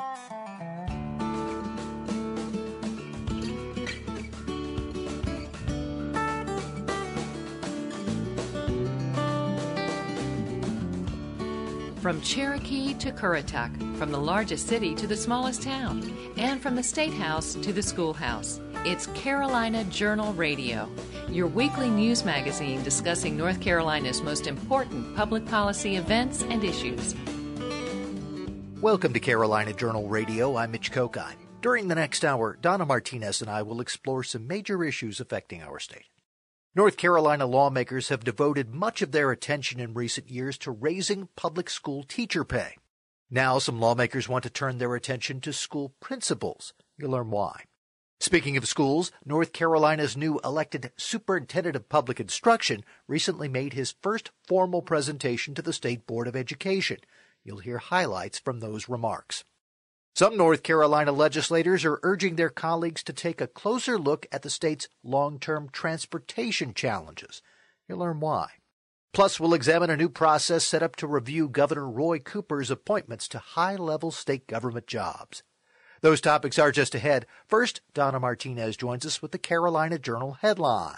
From Cherokee to Currituck, from the largest city to the smallest town, and from the State House to the schoolhouse, it's Carolina Journal Radio, your weekly news magazine discussing North Carolina's most important public policy events and issues. Welcome to Carolina Journal Radio. I'm Mitch Kokai. During the next hour, Donna Martinez and I will explore some major issues affecting our state. North Carolina lawmakers have devoted much of their attention in recent years to raising public school teacher pay. Now some lawmakers want to turn their attention to school principals. You'll learn why. Speaking of schools, North Carolina's new elected Superintendent of Public Instruction recently made his first formal presentation to the State Board of Education. You'll hear highlights from those remarks. Some North Carolina legislators are urging their colleagues to take a closer look at the state's long-term transportation challenges. You'll learn why. Plus, we'll examine a new process set up to review Governor Roy Cooper's appointments to high-level state government jobs. Those topics are just ahead. First, Donna Martinez joins us with the Carolina Journal headline.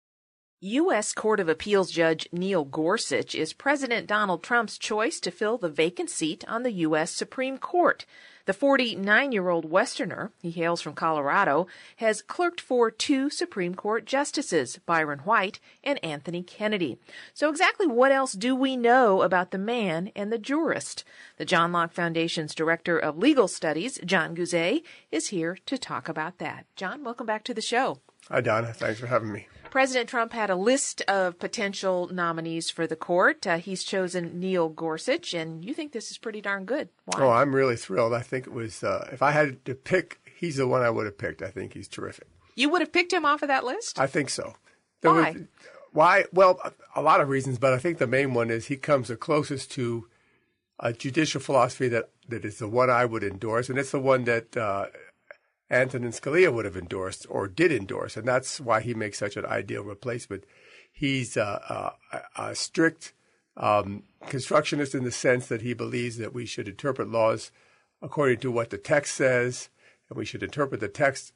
U.S. Court of Appeals Judge Neil Gorsuch is President Donald Trump's choice to fill the vacant seat on the U.S. Supreme Court. The 49-year-old Westerner, he hails from Colorado, has clerked for two Supreme Court justices, Byron White and Anthony Kennedy. So exactly what else do we know about the man and the jurist? The John Locke Foundation's Director of Legal Studies, John Guzet, is here to talk about that. John, welcome back to the show. Hi, Donna. Thanks for having me. President Trump had a list of potential nominees for the court. He's chosen Neil Gorsuch, and you think this is pretty darn good. Why? Oh, I'm really thrilled. I think it was, if I had to pick, he's the one I would have picked. I think he's terrific. You would have picked him off of that list? I think so. Why? Why? Well, a lot of reasons, but I think the main one is he comes the closest to a judicial philosophy that is the one I would endorse, and it's the one that Antonin Scalia would have endorsed or did endorse, and that's why he makes such an ideal replacement. He's a strict constructionist in the sense that he believes that we should interpret laws according to what the text says, and we should interpret the text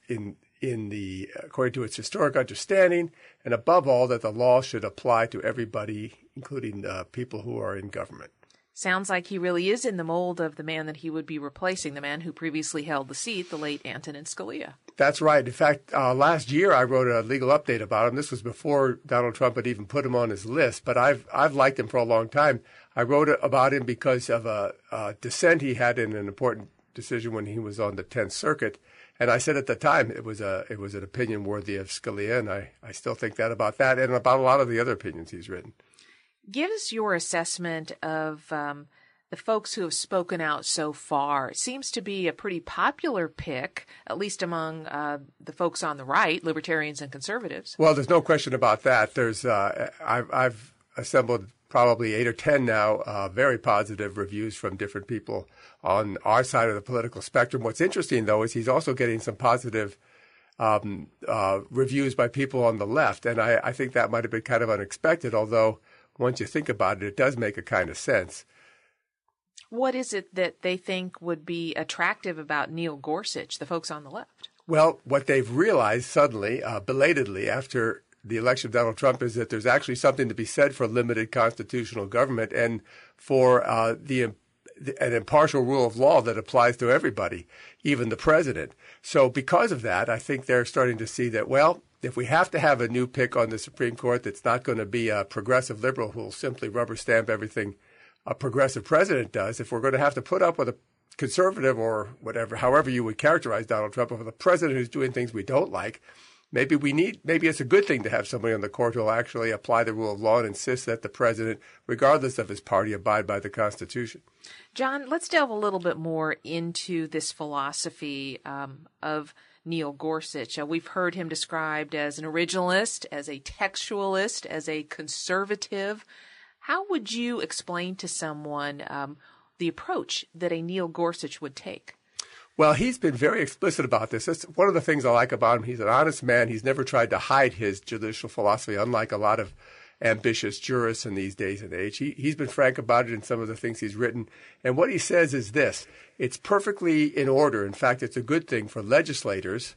according to its historic understanding, and above all, that the law should apply to everybody, including people who are in government. Sounds like he really is in the mold of the man that he would be replacing, the man who previously held the seat, the late Antonin Scalia. That's right. In fact, last year I wrote a legal update about him. This was before Donald Trump had even put him on his list, but I've liked him for a long time. I wrote about him because of a dissent he had in an important decision when he was on the 10th Circuit, and I said at the time it was an opinion worthy of Scalia, and I still think that about that and about a lot of the other opinions he's written. Give us your assessment of the folks who have spoken out so far. It seems to be a pretty popular pick, at least among the folks on the right, libertarians and conservatives. Well, there's no question about that. There's I've assembled probably 8 or 10 now very positive reviews from different people on our side of the political spectrum. What's interesting, though, is he's also getting some positive reviews by people on the left, and I think that might have been kind of unexpected, although once you think about it, it does make a kind of sense. What is it that they think would be attractive about Neil Gorsuch, the folks on the left? Well, what they've realized suddenly, belatedly, after the election of Donald Trump, is that there's actually something to be said for limited constitutional government and for an impartial rule of law that applies to everybody, even the president. So because of that, I think they're starting to see that, well, if we have to have a new pick on the Supreme Court that's not going to be a progressive liberal who will simply rubber stamp everything a progressive president does, if we're going to have to put up with a conservative or whatever, however you would characterize Donald Trump, with a president who's doing things we don't like, maybe it's a good thing to have somebody on the court who will actually apply the rule of law and insist that the president, regardless of his party, abide by the Constitution. John, let's delve a little bit more into this philosophy of Neil Gorsuch. We've heard him described as an originalist, as a textualist, as a conservative. How would you explain to someone the approach that a Neil Gorsuch would take? Well, he's been very explicit about this. That's one of the things I like about him. He's an honest man. He's never tried to hide his judicial philosophy, unlike a lot of ambitious jurists in these days and age. He's been frank about it in some of the things he's written. And what he says is this: it's perfectly in order. In fact, it's a good thing for legislators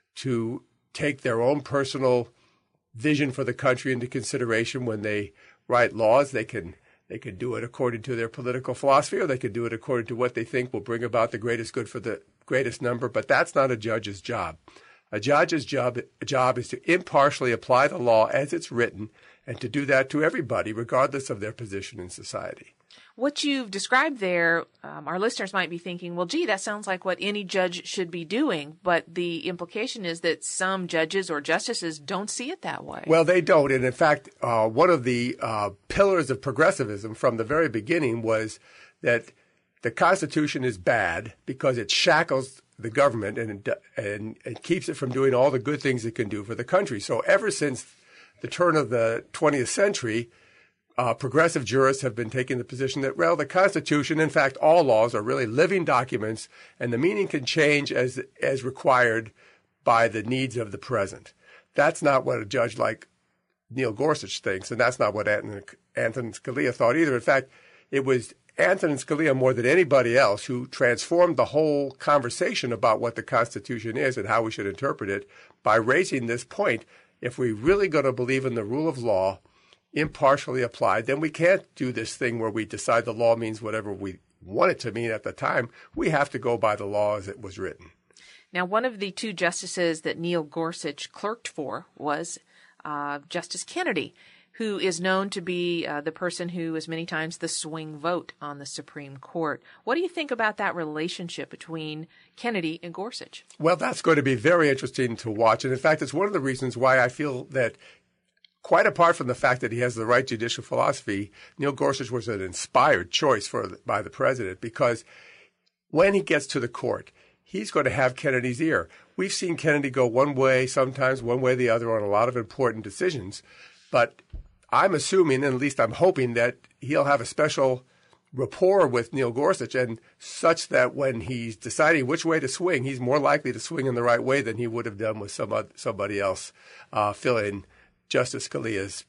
to take their own personal vision for the country into consideration when they write laws. They can do it according to their political philosophy, or they can do it according to what they think will bring about the greatest good for the greatest number. But that's not a judge's job. A judge's job is to impartially apply the law as it's written, and to do that to everybody, regardless of their position in society. What you've described there, our listeners might be thinking, well, gee, that sounds like what any judge should be doing. But the implication is that some judges or justices don't see it that way. Well, they don't. And in fact, one of the pillars of progressivism from the very beginning was that the Constitution is bad because it shackles the government and keeps it from doing all the good things it can do for the country. So ever since the turn of the 20th century, progressive jurists have been taking the position that, well, the Constitution, in fact, all laws are really living documents, and the meaning can change as required by the needs of the present. That's not what a judge like Neil Gorsuch thinks, and that's not what Antonin Scalia thought either. In fact, it was Antonin Scalia more than anybody else who transformed the whole conversation about what the Constitution is and how we should interpret it by raising this point. If we're really going to believe in the rule of law, impartially applied, then we can't do this thing where we decide the law means whatever we want it to mean at the time. We have to go by the law as it was written. Now, one of the two justices that Neil Gorsuch clerked for was Justice Kennedy, who is known to be the person who is many times the swing vote on the Supreme Court. What do you think about that relationship between Kennedy and Gorsuch? Well, that's going to be very interesting to watch. And in fact, it's one of the reasons why I feel that, quite apart from the fact that he has the right judicial philosophy, Neil Gorsuch was an inspired choice by the president, because when he gets to the court, he's going to have Kennedy's ear. We've seen Kennedy go one way, sometimes one way or the other, on a lot of important decisions. But I'm assuming, and at least I'm hoping, that he'll have a special rapport with Neil Gorsuch, and such that when he's deciding which way to swing, he's more likely to swing in the right way than he would have done with somebody else filling Justice Scalia's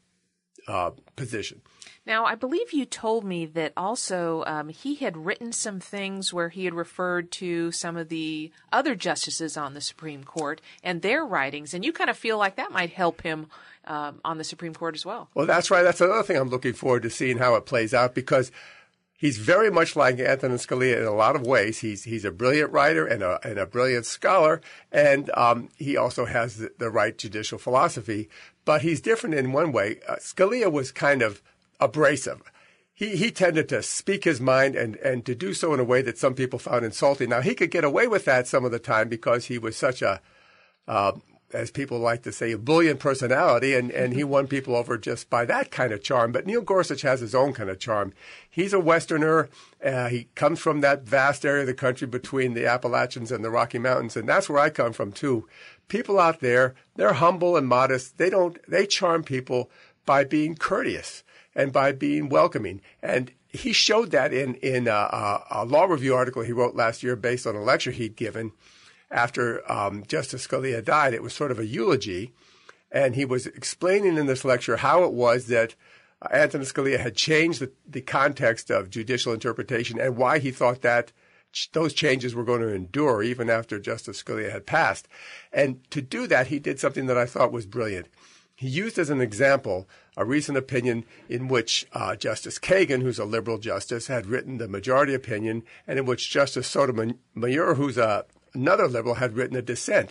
position. Now, I believe you told me that also he had written some things where he had referred to some of the other justices on the Supreme Court and their writings, and you kind of feel like that might help him on the Supreme Court as well. Well, that's right. That's another thing I'm looking forward to seeing how it plays out, because he's very much like Antonin Scalia in a lot of ways. He's a brilliant writer and a brilliant scholar, and he also has the right judicial philosophy. But he's different in one way. Scalia was kind of abrasive. He tended to speak his mind and to do so in a way that some people found insulting. Now, he could get away with that some of the time because he was such a, as people like to say, a brilliant personality, and he won people over just by that kind of charm. But Neil Gorsuch has his own kind of charm. He's a Westerner. He comes from that vast area of the country between the Appalachians and the Rocky Mountains, and that's where I come from too. People out there, they're humble and modest. They charm people by being courteous and by being welcoming. And he showed that in a law review article he wrote last year based on a lecture he'd given after Justice Scalia died. It was sort of a eulogy. And he was explaining in this lecture how it was that Antonin Scalia had changed the context of judicial interpretation and why he thought that those changes were going to endure even after Justice Scalia had passed. And to do that, he did something that I thought was brilliant. He used as an example a recent opinion in which Justice Kagan, who's a liberal justice, had written the majority opinion, and in which Justice Sotomayor, who's another liberal, had written a dissent.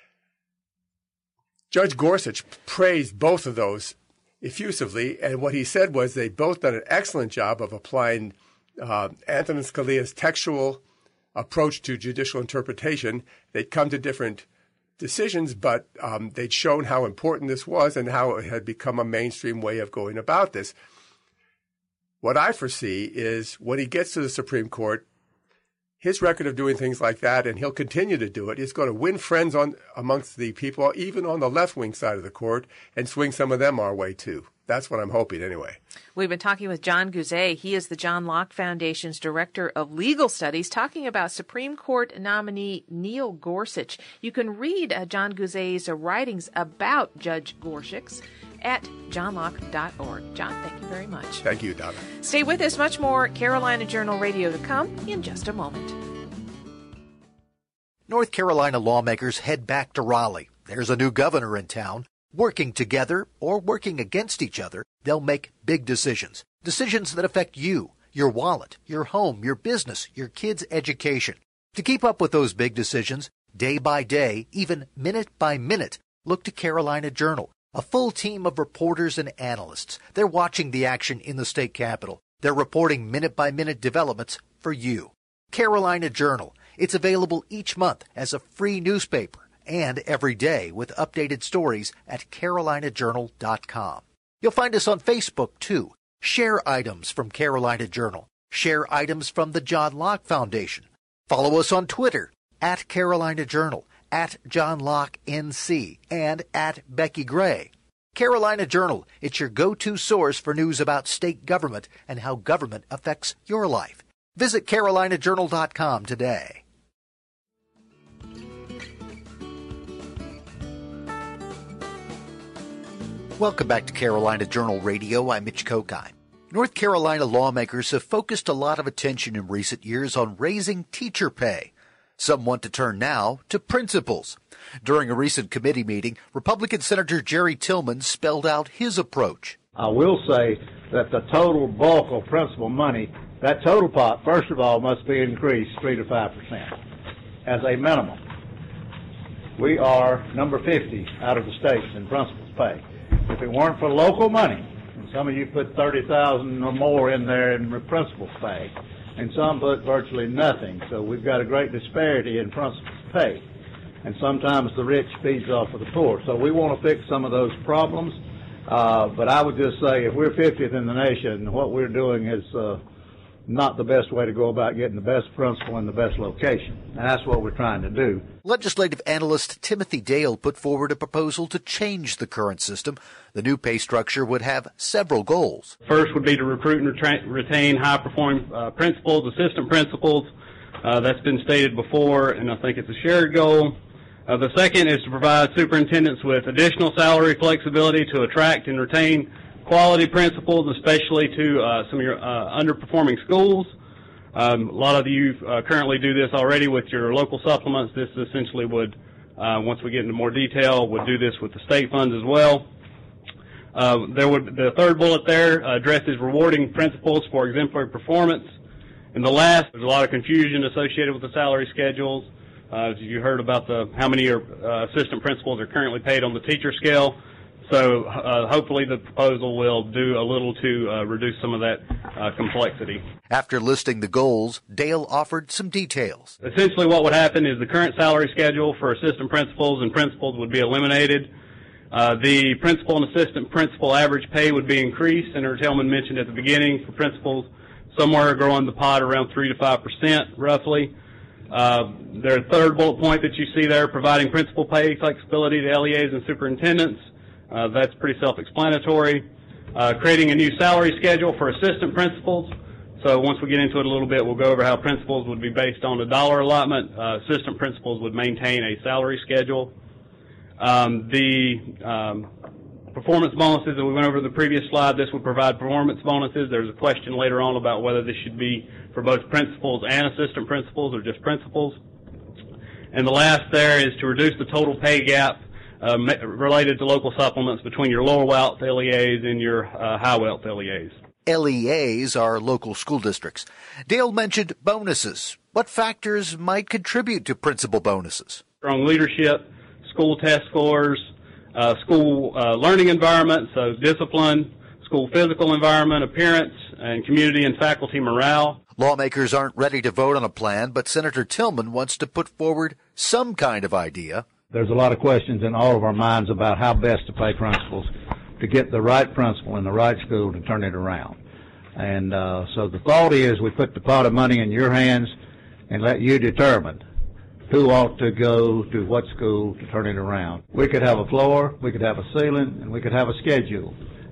Judge Gorsuch praised both of those effusively, and what he said was they both done an excellent job of applying Antonin Scalia's textual approach to judicial interpretation. They'd come to different decisions, but they'd shown how important this was and how it had become a mainstream way of going about this. What I foresee is when he gets to the Supreme Court, his record of doing things like that, and he'll continue to do it, is going to win friends amongst the people, even on the left-wing side of the court, and swing some of them our way too. That's what I'm hoping anyway. We've been talking with John Guzay. He is the John Locke Foundation's Director of Legal Studies, talking about Supreme Court nominee Neil Gorsuch. You can read John Guzay's writings about Judge Gorsuch at johnlocke.org. John, thank you very much. Thank you, Donna. Stay with us. Much more Carolina Journal Radio to come in just a moment. North Carolina lawmakers head back to Raleigh. There's a new governor in town. Working together or working against each other, they'll make big decisions. Decisions that affect you, your wallet, your home, your business, your kids' education. To keep up with those big decisions, day by day, even minute by minute, look to Carolina Journal. A full team of reporters and analysts. They're watching the action in the state capitol. They're reporting minute-by-minute developments for you. Carolina Journal. It's available each month as a free newspaper and every day with updated stories at carolinajournal.com. You'll find us on Facebook, too. Share items from Carolina Journal. Share items from the John Locke Foundation. Follow us on Twitter, at Carolina Journal, at John Locke NC, and at Becky Gray. Carolina Journal, it's your go-to source for news about state government and how government affects your life. Visit carolinajournal.com today. Welcome back to Carolina Journal Radio. I'm Mitch Kokai. North Carolina lawmakers have focused a lot of attention in recent years on raising teacher pay. Some want to turn now to principals. During a recent committee meeting, Republican Senator Jerry Tillman spelled out his approach. I will say that the total bulk of principal money, that total pot, first of all, must be increased 3 to 5% as a minimum. We are number 50 out of the states in principal's pay. If it weren't for local money, and some of you put $30,000 or more in there in principal's pay, and some put virtually nothing. So we've got a great disparity in principal's pay. And sometimes the rich feeds off of the poor. So we want to fix some of those problems. But I would just say if we're 50th in the nation, what we're doing is not the best way to go about getting the best principal in the best location. And that's what we're trying to do. Legislative analyst Timothy Dale put forward a proposal to change the current system. The new pay structure would have several goals. First would be to recruit and retain high-performing principals, assistant principals. That's been stated before, and I think it's a shared goal. The second is to provide superintendents with additional salary flexibility to attract and retain quality principals, especially to some of your underperforming schools. A lot of you currently do this already with your local supplements. This essentially would, once we get into more detail, would do this with the state funds as well. The third bullet there addresses rewarding principals for exemplary performance. And the last, there's a lot of confusion associated with the salary schedules. As you heard about how many assistant principals are currently paid on the teacher scale. So hopefully the proposal will do a little to reduce some of that complexity. After listing the goals, Dale offered some details. Essentially what would happen is the current salary schedule for assistant principals and principals would be eliminated. The principal and assistant principal average pay would be increased. Senator Tillman mentioned at the beginning for principals somewhere growing the pot around 3 to 5% roughly. Their third bullet point that you see there, providing principal pay flexibility to LEAs and superintendents. That's pretty self-explanatory. Creating a new salary schedule for assistant principals. So once we get into it a little bit, we'll go over how principals would be based on a dollar allotment. Assistant principals would maintain a salary schedule. The performance bonuses that we went over the previous slide, this would provide performance bonuses. There's a question later on about whether this should be for both principals and assistant principals or just principals. And the last there is to reduce the total pay gap related to local supplements between your lower wealth LEAs and your high wealth LEAs. LEAs are local school districts. Dale mentioned bonuses. What factors might contribute to principal bonuses? Strong leadership, school test scores, school learning environment, so discipline, school physical environment, appearance, and community and faculty morale. Lawmakers aren't ready to vote on a plan, but Senator Tillman wants to put forward some kind of idea. There's a lot of questions in all of our minds about how best to pay principals to get the right principal in the right school to turn it around. And so the thought is we put the pot of money in your hands and let you determine who ought to go to what school to turn it around. We could have a floor, we could have a ceiling, and we could have a schedule.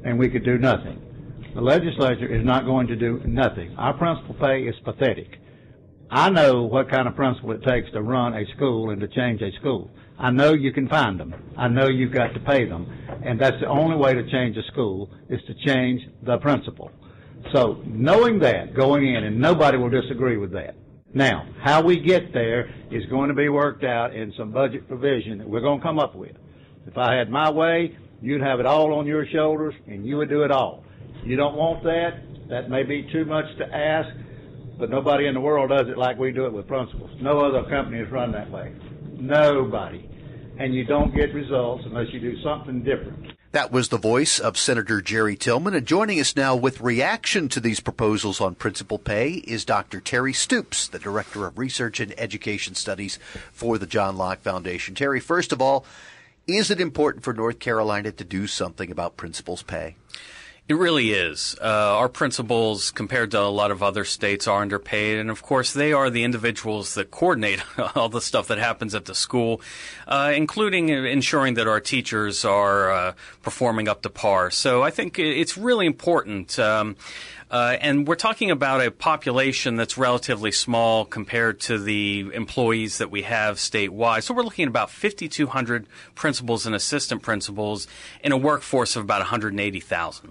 and we could do nothing. The legislature is not going to do nothing. Our principal pay is pathetic. I know what kind of principal it takes to run a school and to change a school. I know you can find them. I know you've got to pay them. And that's the only way to change a school is to change the principal. So knowing that, going in, and nobody will disagree with that. Now, how we get there is going to be worked out in some budget provision that we're going to come up with. If I had my way, you'd have it all on your shoulders, and you would do it all. You don't want that. That may be too much to ask, but nobody in the world does it like we do it with principals. No other company is run that way. Nobody. And you don't get results unless you do something different. That was the voice of Senator Jerry Tillman. And joining us now with reaction to these proposals on principal pay is Dr. Terry Stoops, the Director of Research and Education Studies for the John Locke Foundation. Terry, first of all, is it important for North Carolina to do something about principals' pay? It really is. Our principals, compared to a lot of other states, are underpaid. And, of course, they are the individuals that coordinate all the stuff that happens at the school, including ensuring that our teachers are performing up to par. So I think it's really important. And we're talking about a population that's relatively small compared to the employees that we have statewide. So we're looking at about 5,200 principals and assistant principals in a workforce of about 180,000.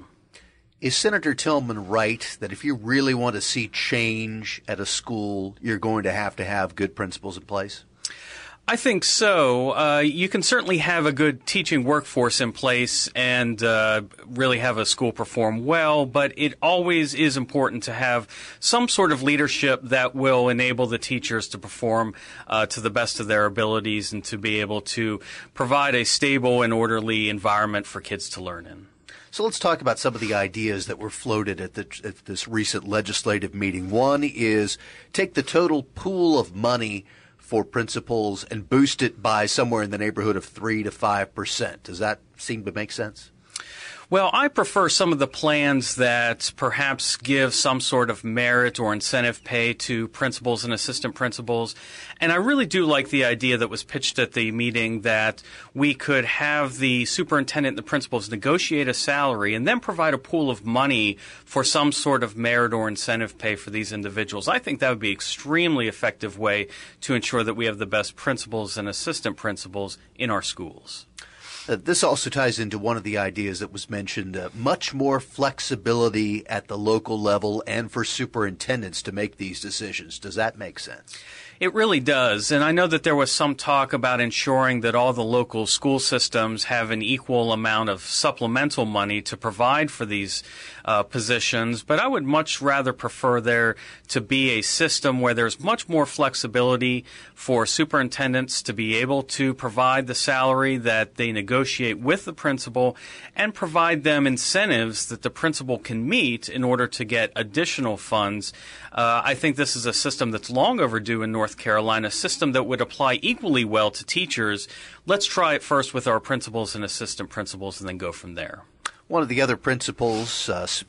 Is Senator Tillman right that if you really want to see change at a school, you're going to have good principals in place? I think so. You can certainly have a good teaching workforce in place and really have a school perform well, but it always is important to have some sort of leadership that will enable the teachers to perform to the best of their abilities and to be able to provide a stable and orderly environment for kids to learn in. So let's talk about some of the ideas that were floated at this recent legislative meeting. One is take the total pool of money for principals and boost it by somewhere in the neighborhood of 3 to 5%. Does that seem to make sense? Well, I prefer some of the plans that perhaps give some sort of merit or incentive pay to principals and assistant principals. And I really do like the idea that was pitched at the meeting that we could have the superintendent and the principals negotiate a salary and then provide a pool of money for some sort of merit or incentive pay for these individuals. I think that would be an extremely effective way to ensure that we have the best principals and assistant principals in our schools. This also ties into one of the ideas that was mentioned, much more flexibility at the local level and for superintendents to make these decisions. Does that make sense? It really does. And I know that there was some talk about ensuring that all the local school systems have an equal amount of supplemental money to provide for these positions. But I would much rather prefer there to be a system where there's much more flexibility for superintendents to be able to provide the salary that they negotiate with the principal and provide them incentives that the principal can meet in order to get additional funds. I think this is a system that's long overdue in North Carolina, a system that would apply equally well to teachers. Let's try it first with our principals and assistant principals and then go from there. One of the other principles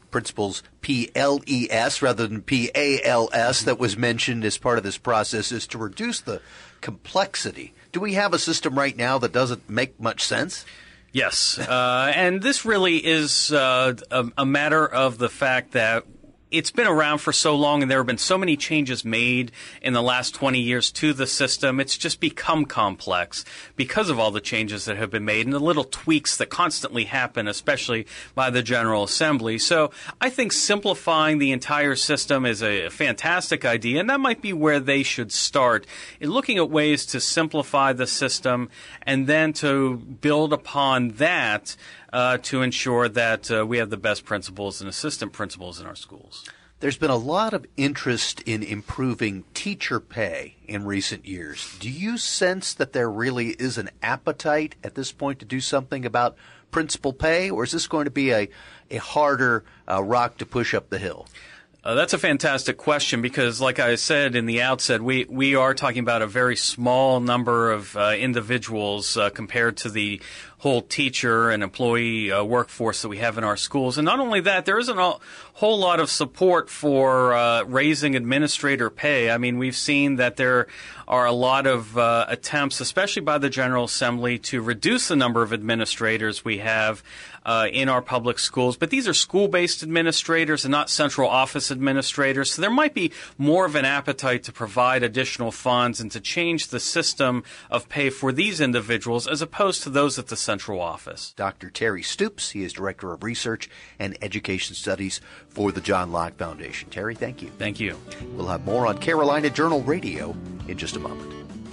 PLES rather than PALS that was mentioned as part of this process is to reduce the complexity. Do we have a system right now that doesn't make much sense? Yes, and this really is a matter of the fact that it's been around for so long and there have been so many changes made in the last 20 years to the system. It's just become complex because of all the changes that have been made and the little tweaks that constantly happen, especially by the General Assembly. So I think simplifying the entire system is a fantastic idea, and that might be where they should start, in looking at ways to simplify the system and then to build upon that to ensure that we have the best principals and assistant principals in our schools. There's been a lot of interest in improving teacher pay in recent years. Do you sense that there really is an appetite at this point to do something about principal pay, or is this going to be a harder rock to push up the hill? That's a fantastic question because, like I said in the outset, we are talking about a very small number of individuals compared to the whole teacher and employee workforce that we have in our schools. And not only that, there isn't a whole lot of support for raising administrator pay. I mean, we've seen that there are a lot of attempts, especially by the General Assembly, to reduce the number of administrators we have in our public schools. But these are school-based administrators and not central office administrators. So there might be more of an appetite to provide additional funds and to change the system of pay for these individuals as opposed to those at the central office. Dr. Terry Stoops, he is Director of Research and Education Studies for the John Locke Foundation. Terry, thank you. Thank you. We'll have more on Carolina Journal Radio in just a moment.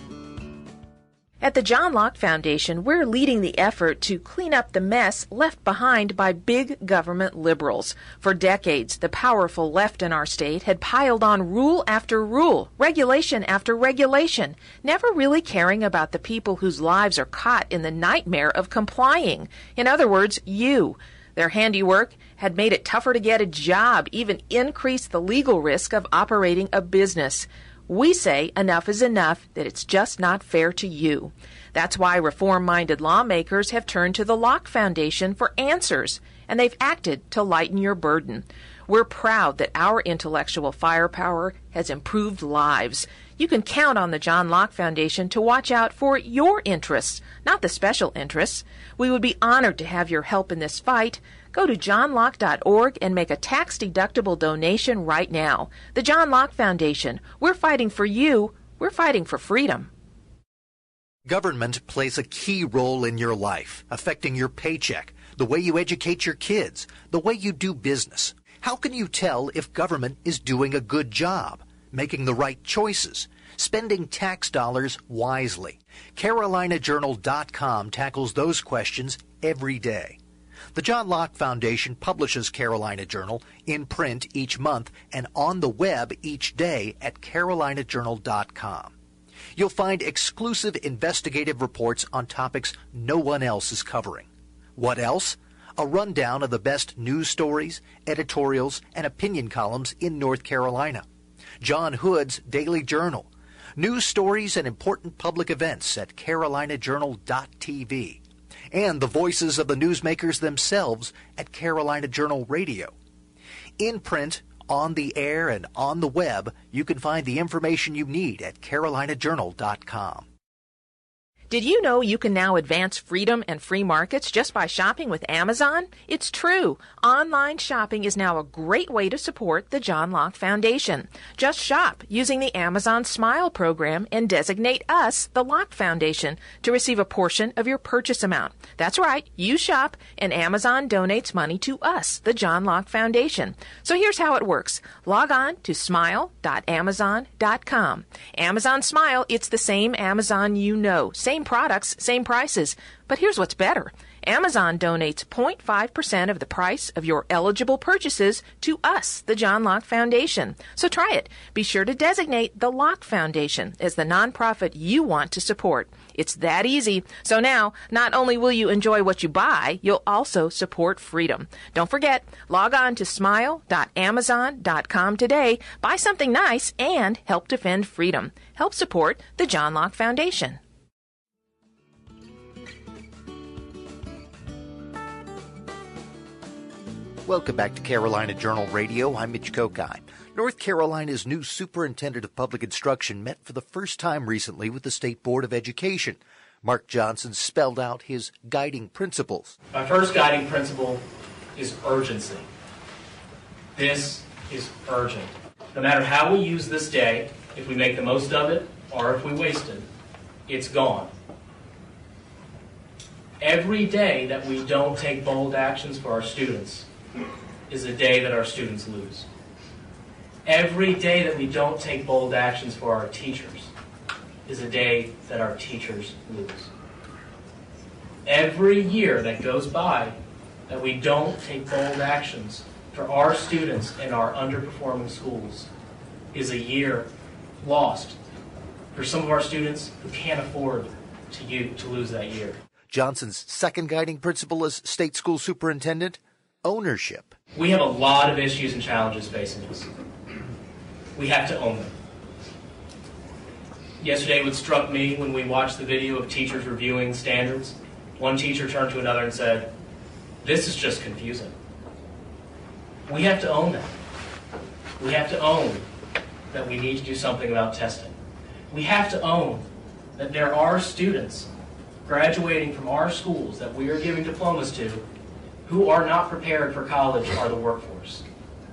At the John Locke Foundation, we're leading the effort to clean up the mess left behind by big government liberals. For decades, the powerful left in our state had piled on rule after rule, regulation after regulation, never really caring about the people whose lives are caught in the nightmare of complying. In other words, you. Their handiwork had made it tougher to get a job, even increased the legal risk of operating a business. We say enough is enough, that it's just not fair to you. That's why reform-minded lawmakers have turned to the Locke Foundation for answers, and they've acted to lighten your burden. We're proud that our intellectual firepower has improved lives. You can count on the John Locke Foundation to watch out for your interests, not the special interests. We would be honored to have your help in this fight. Go to johnlocke.org and make a tax-deductible donation right now. The John Locke Foundation. We're fighting for you. We're fighting for freedom. Government plays a key role in your life, affecting your paycheck, the way you educate your kids, the way you do business. How can you tell if government is doing a good job, making the right choices, spending tax dollars wisely? CarolinaJournal.com tackles those questions every day. The John Locke Foundation publishes Carolina Journal in print each month and on the web each day at CarolinaJournal.com. You'll find exclusive investigative reports on topics no one else is covering. What else? A rundown of the best news stories, editorials, and opinion columns in North Carolina. John Hood's Daily Journal. News stories and important public events at CarolinaJournal.tv. And the voices of the newsmakers themselves at Carolina Journal Radio. In print, on the air, and on the web, you can find the information you need at CarolinaJournal.com. Did you know you can now advance freedom and free markets just by shopping with Amazon? It's true. Online shopping is now a great way to support the John Locke Foundation. Just shop using the Amazon Smile program and designate us, the Locke Foundation, to receive a portion of your purchase amount. That's right. You shop and Amazon donates money to us, the John Locke Foundation. So here's how it works. Log on to smile.amazon.com. Amazon Smile, it's the same Amazon you know. Same products, same prices. But here's what's better. Amazon donates 0.5% of the price of your eligible purchases to us, the John Locke Foundation. So try it. Be sure to designate the Locke Foundation as the nonprofit you want to support. It's that easy. So now, not only will you enjoy what you buy, you'll also support freedom. Don't forget, log on to smile.amazon.com today, buy something nice, and help defend freedom. Help support the John Locke Foundation. Welcome back to Carolina Journal Radio. I'm Mitch Kokai. North Carolina's new superintendent of public instruction met for the first time recently with the State Board of Education. Mark Johnson spelled out his guiding principles. My first guiding principle is urgency. This is urgent. No matter how we use this day, if we make the most of it or if we waste it, it's gone. Every day that we don't take bold actions for our students is a day that our students lose. Every day that we don't take bold actions for our teachers is a day that our teachers lose. Every year that goes by that we don't take bold actions for our students in our underperforming schools is a year lost for some of our students who can't afford to lose that year. Johnson's second guiding principle as state school superintendent, ownership. We have a lot of issues and challenges facing us. We have to own them. Yesterday, what struck me when we watched the video of teachers reviewing standards One teacher turned to another and said, "This is just confusing." We have to own that. We have to own that we need to do something about testing. We have to own that there are students graduating from our schools that we are giving diplomas to who are not prepared for college or the workforce.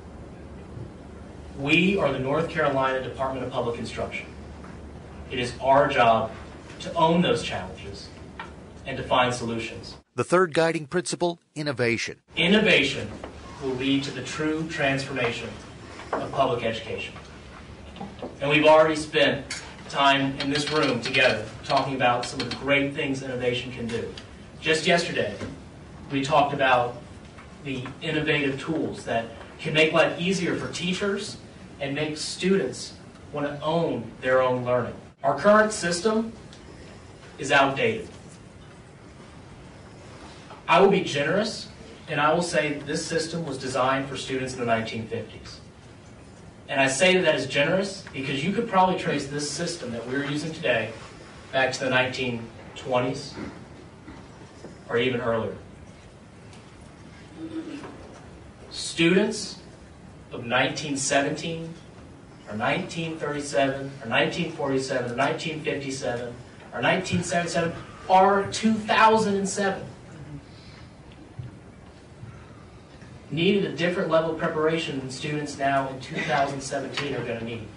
We are the North Carolina Department of Public Instruction. It is our job to own those challenges and to find solutions. The third guiding principle, innovation. Innovation will lead to the true transformation of public education. And we've already spent time in this room together talking about some of the great things innovation can do. Just yesterday, we talked about the innovative tools that can make life easier for teachers and make students want to own their own learning. Our current system is outdated. I will be generous, and I will say this system was designed for students in the 1950s. And I say that as generous because you could probably trace this system that we're using today back to the 1920s or even earlier. Students of 1917 or 1937 or 1947 or 1957 or 1977 are 2007. Needed a different level of preparation than students now in 2017 are going to need.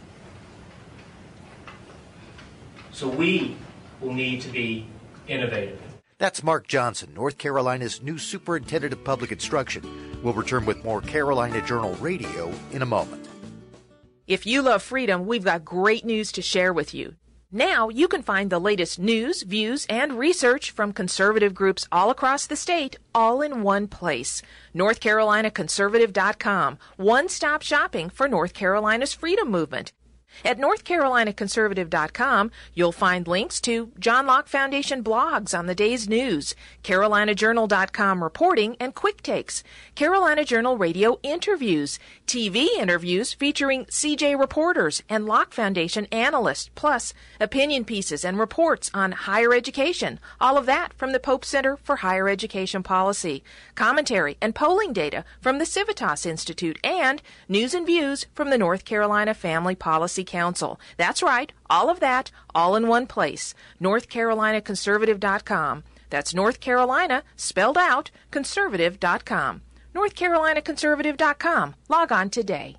So we will need to be innovative. That's Mark Johnson, North Carolina's new Superintendent of Public Instruction. We'll return with more Carolina Journal Radio in a moment. If you love freedom, we've got great news to share with you. Now you can find the latest news, views, and research from conservative groups all across the state, all in one place. NorthCarolinaConservative.com, one-stop shopping for North Carolina's freedom movement. At NorthCarolinaConservative.com, you'll find links to John Locke Foundation blogs on the day's news, CarolinaJournal.com reporting and quick takes, Carolina Journal Radio interviews, TV interviews featuring CJ reporters and Locke Foundation analysts, plus opinion pieces and reports on higher education, all of that from the Pope Center for Higher Education Policy, commentary and polling data from the Civitas Institute, and news and views from the North Carolina Family Policy Council. That's right, all of that, all in one place. NorthCarolinaConservative.com. That's North Carolina, spelled out, conservative.com. NorthCarolinaConservative.com. Log on today.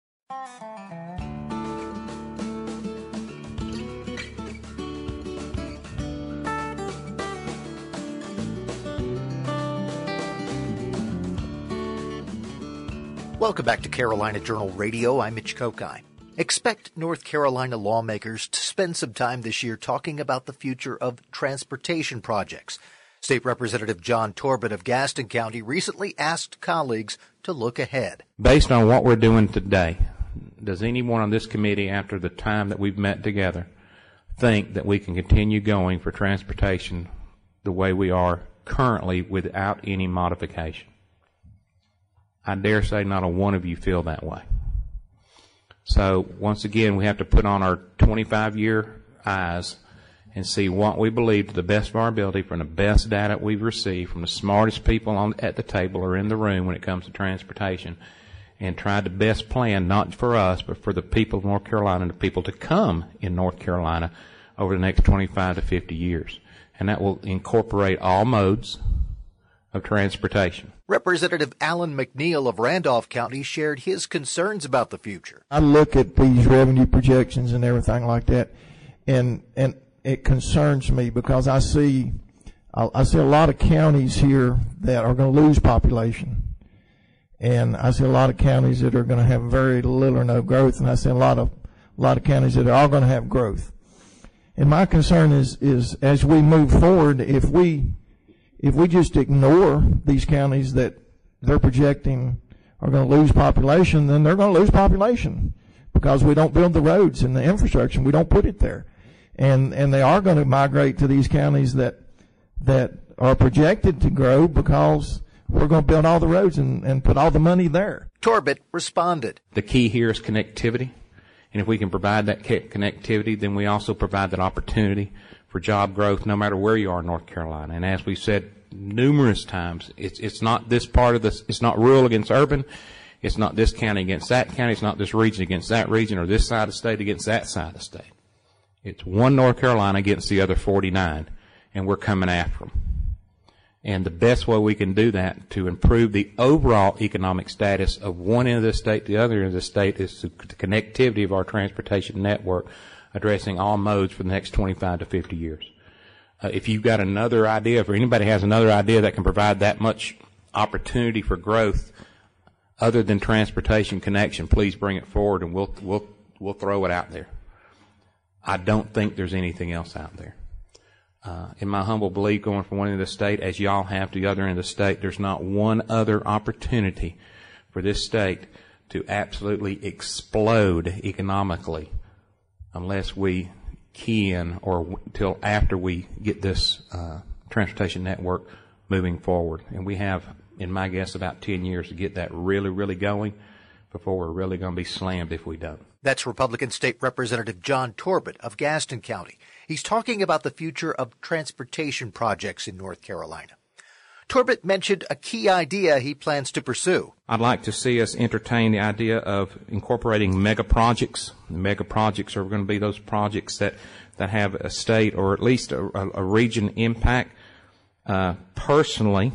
Welcome back to Carolina Journal Radio. I'm Mitch Kokai. Expect North Carolina lawmakers to spend some time this year talking about the future of transportation projects. State Representative John Torbett of Gaston County recently asked colleagues to look ahead. Based on what we're doing today, does anyone on this committee, after the time that we've met together, think that we can continue going for transportation the way we are currently without any modification? I dare say not a one of you feel that way. So once again, we have to put on our 25-year eyes and see what we believe to the best of our ability from the best data we've received from the smartest people at the table or in the room when it comes to transportation, and try to best plan, not for us, but for the people of North Carolina and the people to come in North Carolina over the next 25 to 50 years. And that will incorporate all modes of transportation. Representative Alan McNeil of Randolph County shared his concerns about the future. I look at these revenue projections and everything like that, and it concerns me because I see a lot of counties here that are going to lose population, and I see a lot of counties that are going to have very little or no growth, and I see a lot of counties that are all going to have growth. And my concern is as we move forward, if we just ignore these counties that they're projecting are going to lose population, then they're going to lose population because we don't build the roads and the infrastructure, and we don't put it there. And they are going to migrate to these counties that are projected to grow because we're going to build all the roads and put all the money there. Torbett responded. The key here is connectivity. And if we can provide that connectivity, then we also provide that opportunity for job growth no matter where you are in North Carolina. And as we've said numerous times, it's not this part of this, it's not rural against urban, it's not this county against that county, it's not this region against that region, or this side of the state against that side of the state. It's one North Carolina against the other 49, and we're coming after them. And the best way we can do that to improve the overall economic status of one end of the state to the other end of the state is the connectivity of our transportation network, addressing all modes for the next 25 to 50 years. If you've got another idea, if anybody has another idea that can provide that much opportunity for growth other than transportation connection, please bring it forward, and we'll throw it out there. I don't think there's anything else out there. In my humble belief, going from one end of the state, as y'all have to the other end of the state, there's not one other opportunity for this state to absolutely explode economically unless we key in or till after we get this transportation network moving forward. And we have, in my guess, about 10 years to get that really, really going before we're really going to be slammed if we don't. That's Republican State Representative John Torbett of Gaston County. He's talking about the future of transportation projects in North Carolina. Torbett mentioned a key idea he plans to pursue. I'd like to see us entertain the idea of incorporating mega projects. Mega projects are going to be those projects that have a state or at least a region impact. Personally,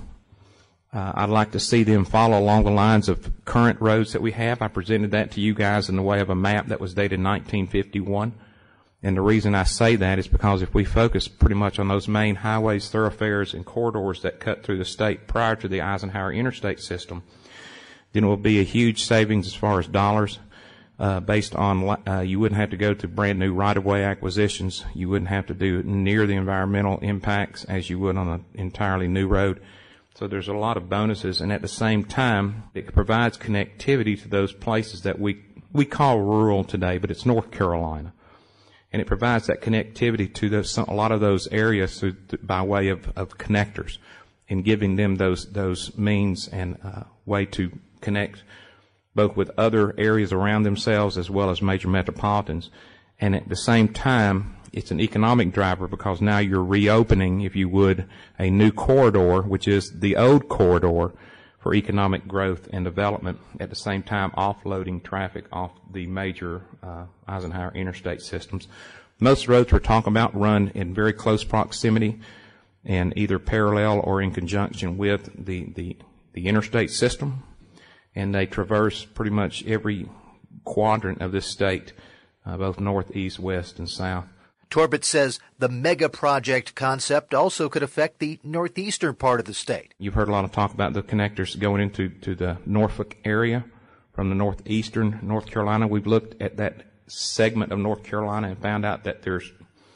I'd like to see them follow along the lines of current roads that we have. I presented that to you guys in the way of a map that was dated 1951. And the reason I say that is because if we focus pretty much on those main highways, thoroughfares, and corridors that cut through the state prior to the Eisenhower interstate system, then it will be a huge savings as far as dollars based on you wouldn't have to go to brand new right-of-way acquisitions. You wouldn't have to do near the environmental impacts as you would on an entirely new road. So there's a lot of bonuses, and at the same time, it provides connectivity to those places that we call rural today, but it's North Carolina. And it provides that connectivity to a lot of those areas by way of connectors, and giving them those means and way to connect both with other areas around themselves as well as major metropolitans. And at the same time, it's an economic driver because now you're reopening, if you would, a new corridor, which is the old corridor for economic growth and development, at the same time offloading traffic off the major Eisenhower interstate systems. Most roads we're talking about run in very close proximity and either parallel or in conjunction with the interstate system, and they traverse pretty much every quadrant of this state, both north, east, west, and south. Torbett says the mega project concept also could affect the northeastern part of the state. You've heard a lot of talk about the connectors going into the Norfolk area from the northeastern North Carolina. We've looked at that segment of North Carolina and found out that there's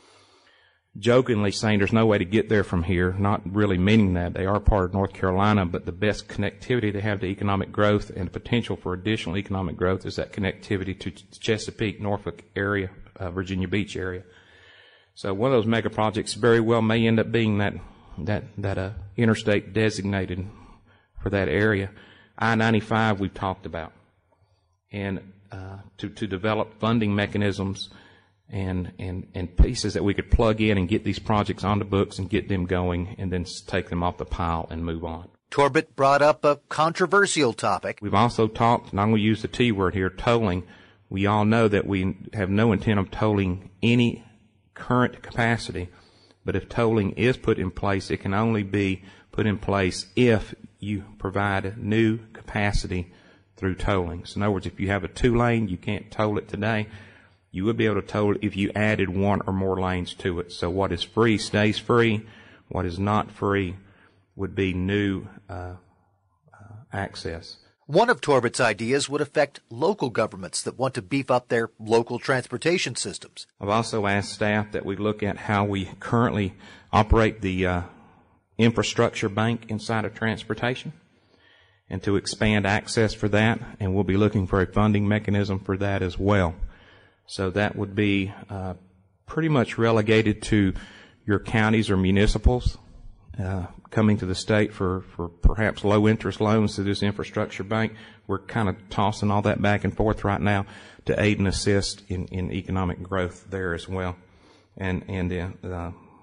jokingly saying there's no way to get there from here, not really meaning that. They are part of North Carolina, but the best connectivity they have to economic growth and the potential for additional economic growth is that connectivity to Chesapeake, Norfolk area, Virginia Beach area. So one of those mega projects very well may end up being that interstate designated for that area. I-95 we've talked about, and to develop funding mechanisms and pieces that we could plug in and get these projects on the books and get them going and then take them off the pile and move on. Torbett brought up a controversial topic. We've also talked, and I'm going to use the T word here, tolling. We all know that we have no intent of tolling any current capacity, but if tolling is put in place, it can only be put in place if you provide new capacity through tolling. So in other words, if you have a 2-lane, you can't toll it today. You would be able to toll it if you added 1 or more lanes to it. So what is free stays free. What is not free would be new access. One of Torbett's ideas would affect local governments that want to beef up their local transportation systems. I've also asked staff that we look at how we currently operate the infrastructure bank inside of transportation and to expand access for that, and we'll be looking for a funding mechanism for that as well. So that would be pretty much relegated to your counties or municipals coming to the state for perhaps low-interest loans to this infrastructure bank. We're kind of tossing all that back and forth right now to aid and assist in economic growth there as well. And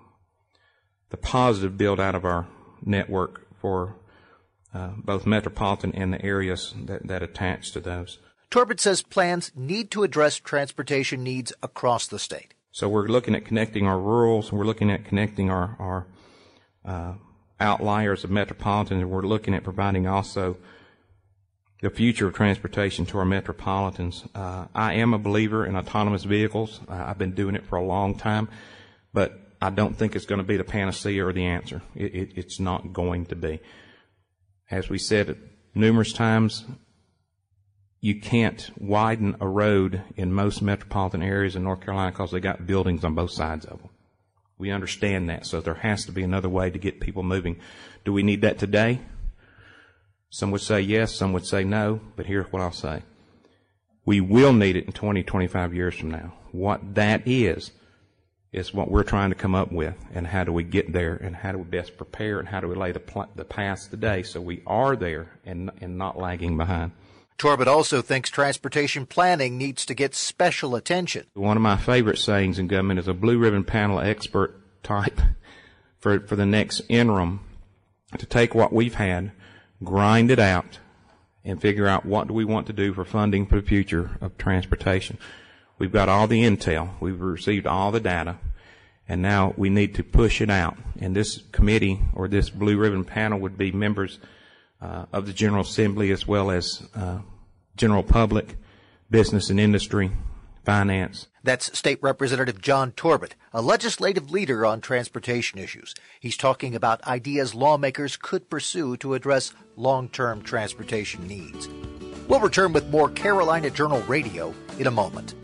the positive build out of our network for both metropolitan and the areas that attach to those. Torbett says plans need to address transportation needs across the state. So we're looking at connecting our rurals, we're looking at connecting our outliers of metropolitans, and we're looking at providing also the future of transportation to our metropolitans. I am a believer in autonomous vehicles. I've been doing it for a long time, but I don't think it's going to be the panacea or the answer. It's not going to be. As we said numerous times, you can't widen a road in most metropolitan areas in North Carolina because they got buildings on both sides of them. We understand that, so there has to be another way to get people moving. Do we need that today? Some would say yes, some would say no, but here's what I'll say. We will need it in 20, 25 years from now. What that is what we're trying to come up with, and how do we get there, and how do we best prepare, and how do we lay the paths today so we are there and not lagging behind. Torbett also thinks transportation planning needs to get special attention. One of my favorite sayings in government is a blue ribbon panel expert type for the next interim to take what we've had, grind it out, and figure out what do we want to do for funding for the future of transportation. We've got all the intel. We've received all the data. And now we need to push it out. And this committee or this blue ribbon panel would be members of the General Assembly as well as general public, business and industry, finance. That's State Representative John Torbett, a legislative leader on transportation issues. He's talking about ideas lawmakers could pursue to address long-term transportation needs. We'll return with more Carolina Journal Radio in a moment.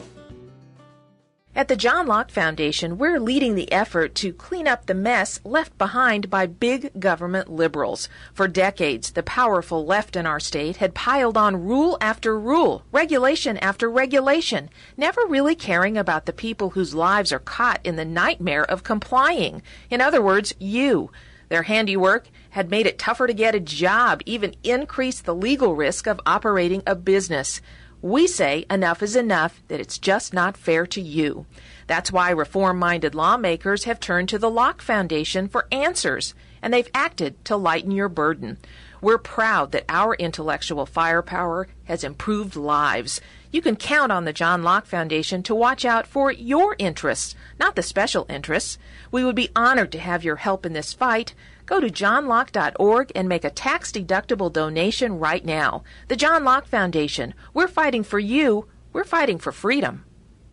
At the John Locke Foundation, we're leading the effort to clean up the mess left behind by big government liberals. For decades, the powerful left in our state had piled on rule after rule, regulation after regulation, never really caring about the people whose lives are caught in the nightmare of complying. In other words, you. Their handiwork had made it tougher to get a job, even increased the legal risk of operating a business. We say enough is enough, that it's just not fair to you. That's why reform-minded lawmakers have turned to the Locke Foundation for answers, and they've acted to lighten your burden. We're proud that our intellectual firepower has improved lives. You can count on the John Locke Foundation to watch out for your interests, not the special interests. We would be honored to have your help in this fight. Go to johnlocke.org and make a tax-deductible donation right now. The John Locke Foundation. We're fighting for you. We're fighting for freedom.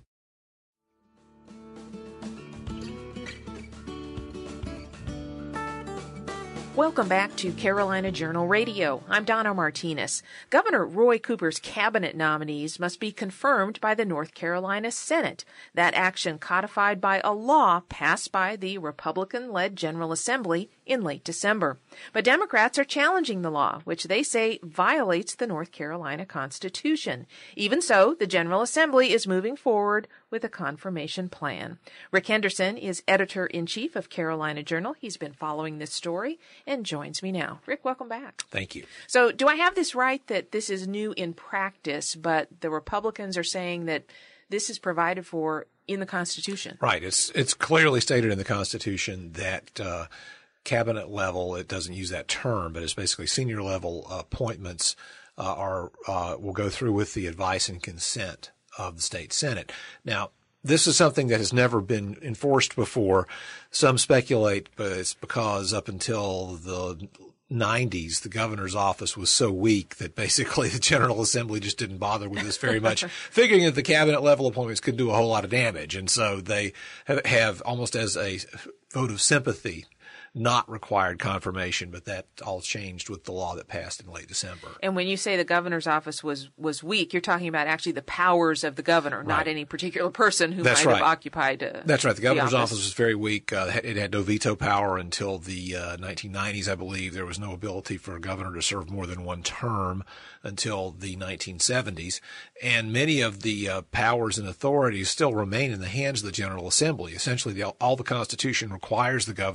Welcome back to Carolina Journal Radio. I'm Donna Martinez. Governor Roy Cooper's cabinet nominees must be confirmed by the North Carolina Senate. That action codified by a law passed by the Republican-led General Assembly in late December. But Democrats are challenging the law, which they say violates the North Carolina Constitution. Even so, the General Assembly is moving forward with a confirmation plan. Rick Henderson is editor-in-chief of Carolina Journal. He's been following this story and joins me now. Rick, welcome back. Thank you. So do I have this right that this is new in practice, but the Republicans are saying that this is provided for in the Constitution? Right. It's clearly stated in the Constitution that cabinet level, it doesn't use that term, but it's basically senior level appointments will go through with the advice and consent of the state Senate. Now, this is something that has never been enforced before. Some speculate, but it's because up until the 90s, the governor's office was so weak that basically the General Assembly just didn't bother with this very much, figuring that the cabinet level appointments could do a whole lot of damage. And so they have almost as a vote of sympathy not required confirmation, but that all changed with the law that passed in late December. And when you say the governor's office was weak, you're talking about actually the powers of the governor, not any particular person who might have occupied That's right. The governor's office was very weak. It had no veto power until the 1990s, I believe. There was no ability for a governor to serve more than one term until the 1970s. And many of the powers and authorities still remain in the hands of the General Assembly. Essentially, all the Constitution requires the governor to do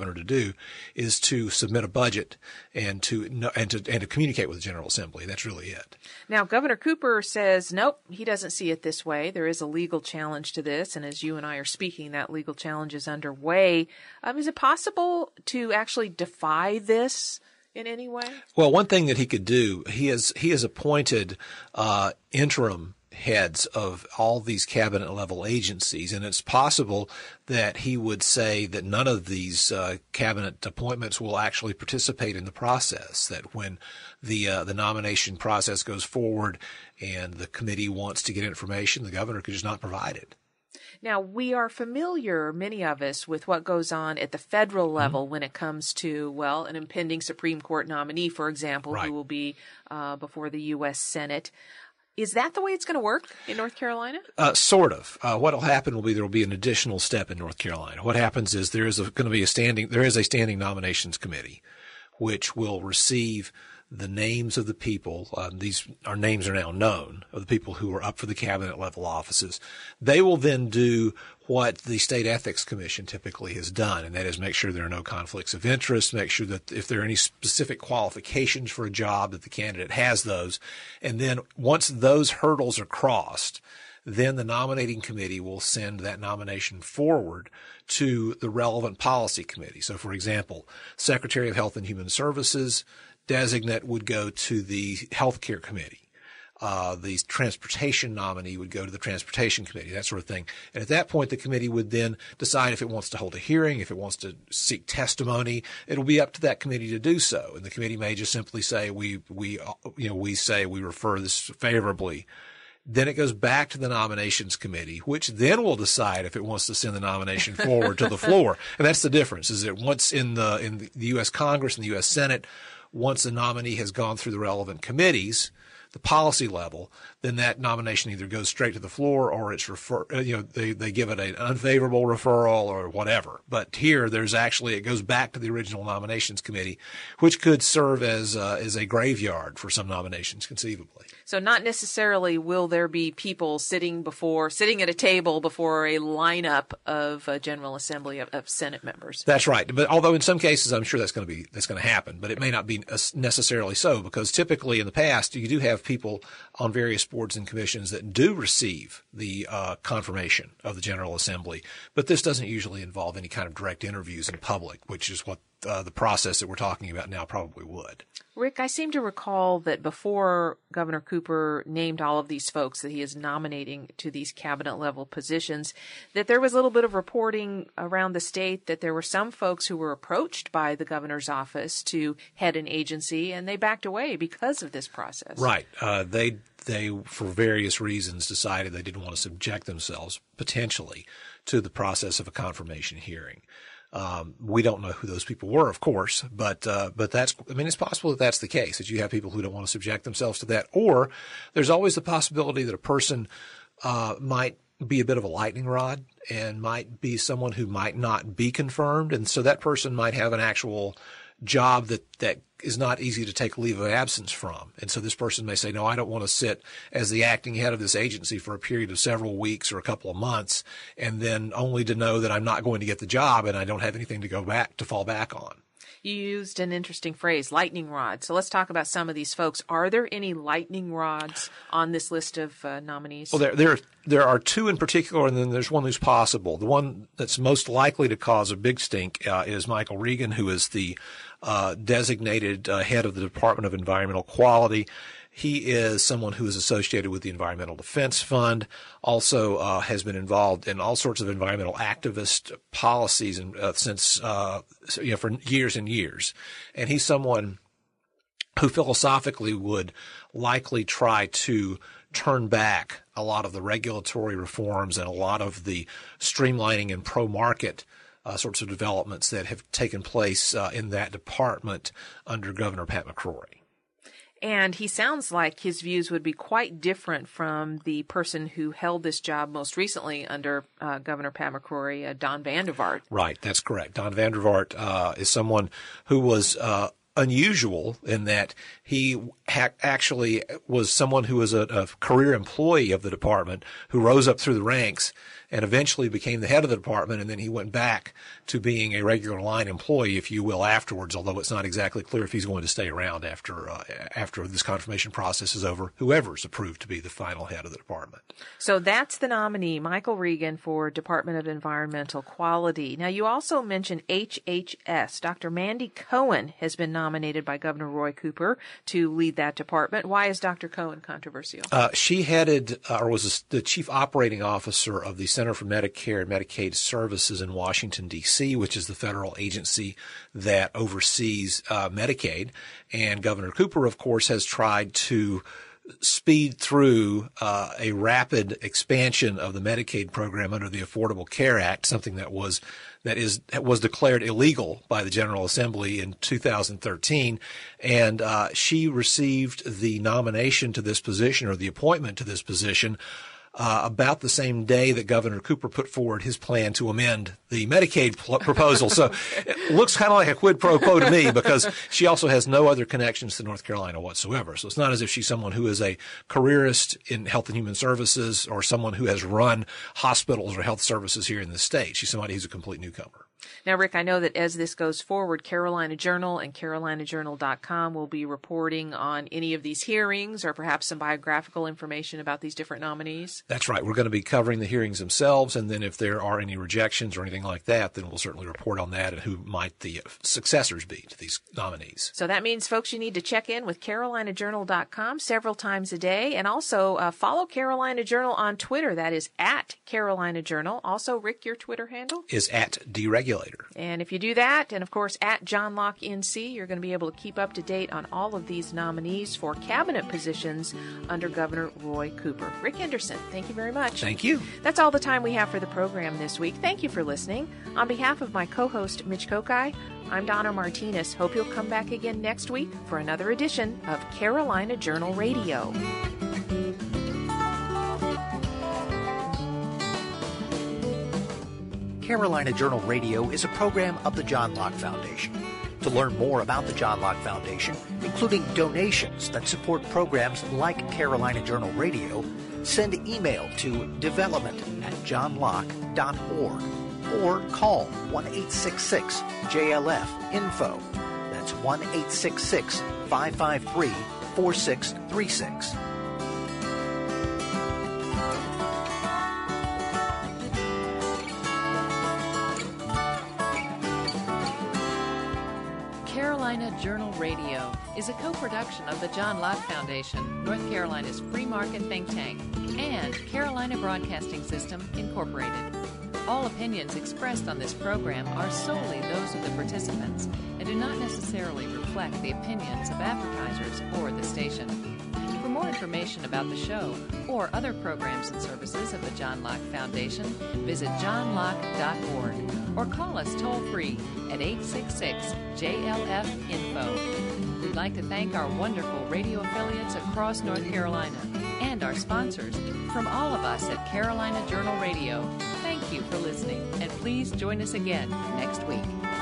do is to submit a budget and to communicate with the General Assembly. That's really it. Now, Governor Cooper says, nope, he doesn't see it this way. There is a legal challenge to this, and as you and I are speaking, that legal challenge is underway. Is it possible to actually defy this in any way? Well, one thing that he could do, he has appointed interim heads of all these cabinet level agencies, and it's possible that he would say that none of these cabinet appointments will actually participate in the process, that when the nomination process goes forward and the committee wants to get information, the governor could just not provide it. Now, we are familiar, many of us, with what goes on at the federal level when it comes to, well, an impending Supreme Court nominee, for example, right, who will be before the U.S. Senate. Is that the way it's going to work in North Carolina? Sort of. What will happen will be there will be an additional step in North Carolina. What happens is there is a standing nominations committee, which will receive the names of the people. These names are now known of the people who are up for the cabinet level offices. They will then do what the State Ethics Commission typically has done, and that is make sure there are no conflicts of interest, make sure that if there are any specific qualifications for a job that the candidate has those. And then once those hurdles are crossed, then the nominating committee will send that nomination forward to the relevant policy committee. So, for example, Secretary of Health and Human Services designate would go to the Healthcare Committee. The transportation nominee would go to the Transportation Committee, that sort of thing. And at that point, the committee would then decide if it wants to hold a hearing, if it wants to seek testimony. It'll be up to that committee to do so. And the committee may just simply say, we refer this favorably. Then it goes back to the nominations committee, which then will decide if it wants to send the nomination forward to the floor. And that's the difference, is that once in the U.S. Congress and the U.S. Senate, once the nominee has gone through the relevant committees, the policy level, then that nomination either goes straight to the floor or it's they give it an unfavorable referral or whatever. But here it goes back to the original nominations committee, which could serve as a graveyard for some nominations conceivably. So not necessarily will there be people sitting at a table before a lineup of a General Assembly of Senate members. That's right. But although in some cases I'm sure that's going to happen, but it may not be necessarily so, because typically in the past you do have people on various boards and commissions that do receive the confirmation of the General Assembly, but this doesn't usually involve any kind of direct interviews in public, which is what the process that we're talking about now probably would. Rick, I seem to recall that before Governor Cooper named all of these folks that he is nominating to these cabinet level positions, that there was a little bit of reporting around the state that there were some folks who were approached by the governor's office to head an agency, and they backed away because of this process. Right. They, for various reasons, decided they didn't want to subject themselves potentially to the process of a confirmation hearing. We don't know who those people were, of course, but it's possible that that's the case, that you have people who don't want to subject themselves to that. Or there's always the possibility that a person might be a bit of a lightning rod and might be someone who might not be confirmed. And so that person might have an actual job that is not easy to take leave of absence from. And so this person may say, no, I don't want to sit as the acting head of this agency for a period of several weeks or a couple of months, and then only to know that I'm not going to get the job and I don't have anything to fall back on. You used an interesting phrase, lightning rod. So let's talk about some of these folks. Are there any lightning rods on this list of nominees? Well, there are two in particular, and then there's one who's possible. The one that's most likely to cause a big stink is Michael Regan, who is the designated head of the Department of Environmental Quality. He is someone who is associated with the Environmental Defense Fund, also has been involved in all sorts of environmental activist policies since for years and years. And he's someone who philosophically would likely try to turn back a lot of the regulatory reforms and a lot of the streamlining and pro-market sorts of developments that have taken place in that department under Governor Pat McCrory. And he sounds like his views would be quite different from the person who held this job most recently under Governor Pat McCrory, Don Vandervaart. Right, that's correct. Don Vandervaart is someone who was unusual in that he actually was someone who was a career employee of the department who rose up through the ranks and eventually became the head of the department, and then he went back to being a regular line employee, if you will, afterwards, although it's not exactly clear if he's going to stay around after this confirmation process is over, whoever's approved to be the final head of the department. So that's the nominee, Michael Regan, for Department of Environmental Quality. Now, you also mentioned HHS. Dr. Mandy Cohen has been nominated by Governor Roy Cooper to lead that department. Why is Dr. Cohen controversial? She headed, or was the chief operating officer of the Center for Medicare and Medicaid Services in Washington, D.C., which is the federal agency that oversees Medicaid. And Governor Cooper, of course, has tried to speed through a rapid expansion of the Medicaid program under the Affordable Care Act, something that was declared illegal by the General Assembly in 2013. And she received the nomination to this position, or the appointment to this position, about the same day that Governor Cooper put forward his plan to amend the Medicaid proposal. So it looks kind of like a quid pro quo to me, because she also has no other connections to North Carolina whatsoever. So it's not as if she's someone who is a careerist in Health and Human Services or someone who has run hospitals or health services here in the state. She's somebody who's a complete newcomer. Now, Rick, I know that as this goes forward, Carolina Journal and CarolinaJournal.com will be reporting on any of these hearings or perhaps some biographical information about these different nominees. That's right. We're going to be covering the hearings themselves, and then if there are any rejections or anything like that, then we'll certainly report on that and who might the successors be to these nominees. So that means, folks, you need to check in with CarolinaJournal.com several times a day, and also follow Carolina Journal on Twitter. That is at Carolina Journal. Also, Rick, your Twitter handle? Is at Deregulator. And if you do that, and of course at John Locke NC, you're going to be able to keep up to date on all of these nominees for cabinet positions under Governor Roy Cooper. Rick Henderson, thank you very much. Thank you. That's all the time we have for the program this week. Thank you for listening. On behalf of my co-host, Mitch Kokai, I'm Donna Martinez. Hope you'll come back again next week for another edition of Carolina Journal Radio. Carolina Journal Radio is a program of the John Locke Foundation. To learn more about the John Locke Foundation, including donations that support programs like Carolina Journal Radio, send email to development@johnlocke.org or call 1-866-JLF-INFO. That's 1-866-553-4636. Carolina Journal Radio is a co-production of the John Locke Foundation, North Carolina's free market think tank, and Carolina Broadcasting System, Incorporated. All opinions expressed on this program are solely those of the participants and do not necessarily reflect the opinions of advertisers or the station. For more information about the show or other programs and services of the John Locke Foundation, visit johnlocke.org or call us toll-free at 866-JLF-INFO. We'd like to thank our wonderful radio affiliates across North Carolina and our sponsors. From all of us at Carolina Journal Radio, thank you for listening, and please join us again next week.